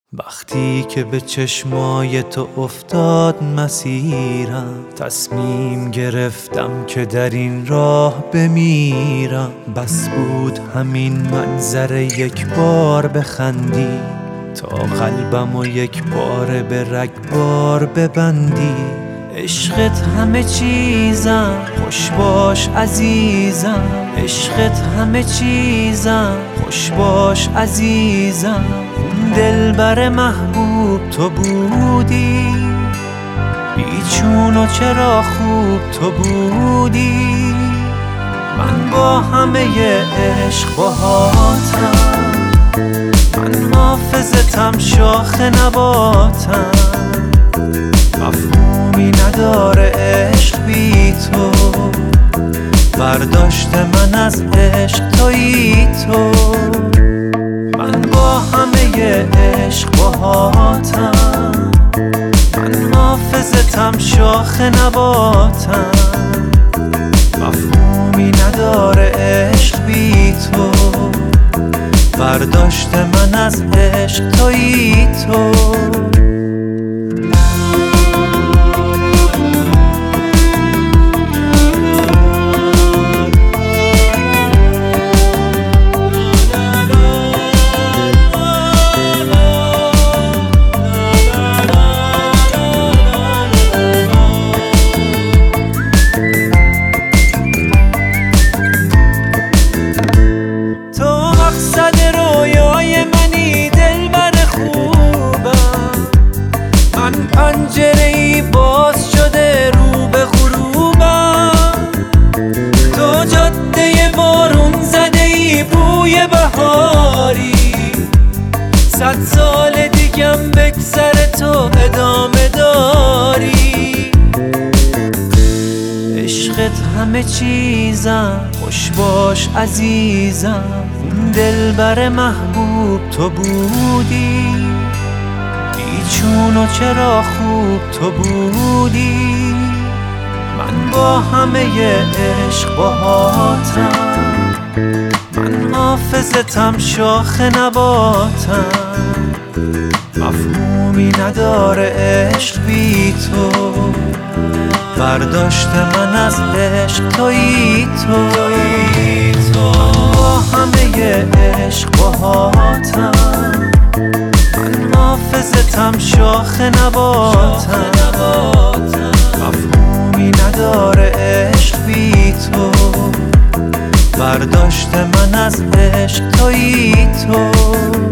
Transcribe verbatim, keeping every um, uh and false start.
وقتی که به چشمای تو افتاد مسیرم، تصمیم گرفتم که در این راه بمیرم. بس بود همین منظر یک بار بخندی، تا قلبم و یک بار به رگبار ببندی. عشقت همه چیزم، خوش باش عزیزم. عشقت همه چیزم، خوش باش عزیزم. دلبر محبوب تو بودی، بیچون و چرا خوب تو بودی. من با همه عشق باهاتم، من حافظتم شاخ نباتم. مفهومی نداره عشق بی تو، برداشت من از عشق تویی تو. من با همه عشق باهاتم، من حافظتم شاخ نباتم. مفهومی نداره عشق بی تو، برداشت من از عشق تویی تو. پنجره‌ای باز شده رو به غروبم، تو جاده بارون زده‌ای بوی بهاری. صد سال دیگم بگذره تو ادامه داری. عشقت همه چیزم، خوش باش عزیزم. دلبر محبوب تو بودی، چون و چرا خوب تو بودی. من با همه عشق باهاتم، من حافظتم شاخ نباتم. مفهومی نداره عشق بی تو، برداشت من از عشق تویی تو. من با همه عشق باهاتم، من حافظتم شاخ نباتم. مفهومی نداره عشق بی تو، برداشت من از عشق تویی تو.